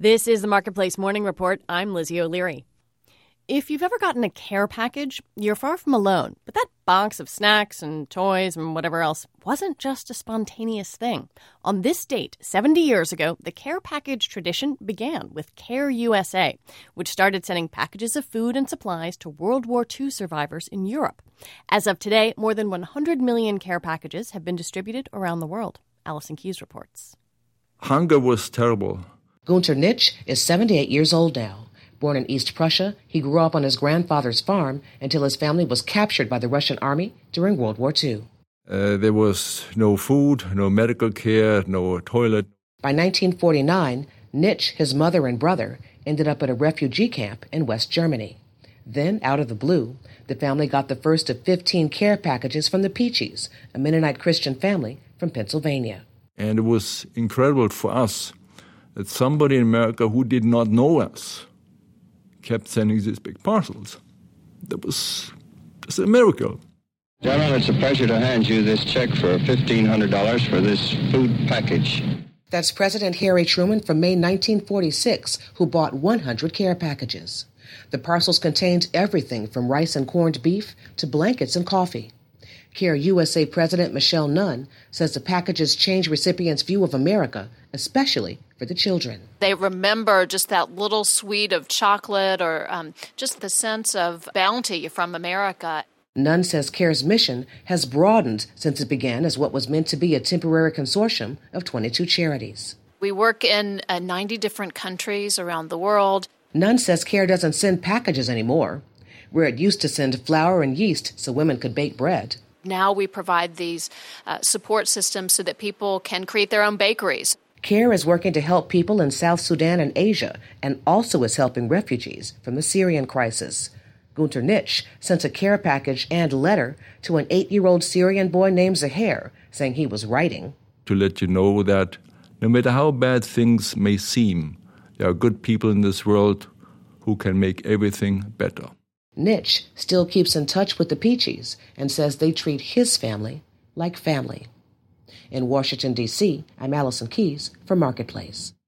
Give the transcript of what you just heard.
This is the Marketplace Morning Report. I'm Lizzie O'Leary. If you've ever gotten a care package, you're far from alone. But that box of snacks and toys and whatever else wasn't just a spontaneous thing. On this date, 70 years ago, the care package tradition began with Care USA, which started sending packages of food and supplies to World War II survivors in Europe. As of today, more than 100 million care packages have been distributed around the world. Allison Keyes reports. Hunger was terrible. Gunter Nitsch is 78 years old now. Born in East Prussia, he grew up on his grandfather's farm until his family was captured by the Russian army during World War II. There was no food, no medical care, no toilet. By 1949, Nitsch, his mother and brother, ended up at a refugee camp in West Germany. Then, out of the blue, the family got the first of 15 care packages from the Peaches, a Mennonite Christian family from Pennsylvania. And it was incredible for us that somebody in America who did not know us kept sending these big parcels. That was just a miracle. Gentlemen, it's a pleasure to hand you this check for $1,500 for this food package. That's President Harry Truman from May 1946, who bought 100 care packages. The parcels contained everything from rice and corned beef to blankets and coffee. Care USA President Michelle Nunn says the packages change recipients' view of America, especially for the children. They remember just that little sweet of chocolate or just the sense of bounty from America. Nunn says Care's mission has broadened since it began as what was meant to be a temporary consortium of 22 charities. We work in 90 different countries around the world. Nunn says Care doesn't send packages anymore, where it used to send flour and yeast so women could bake bread. Now we provide these support systems so that people can create their own bakeries. Care is working to help people in South Sudan and Asia, and also is helping refugees from the Syrian crisis. Gunter Nitsch sent a care package and letter to an 8-year-old Syrian boy named Zahir, saying he was writing. To let you know that no matter how bad things may seem, there are good people in this world who can make everything better. Nitsch still keeps in touch with the Peaches and says they treat his family like family. In Washington, D.C., I'm Allison Keyes for Marketplace.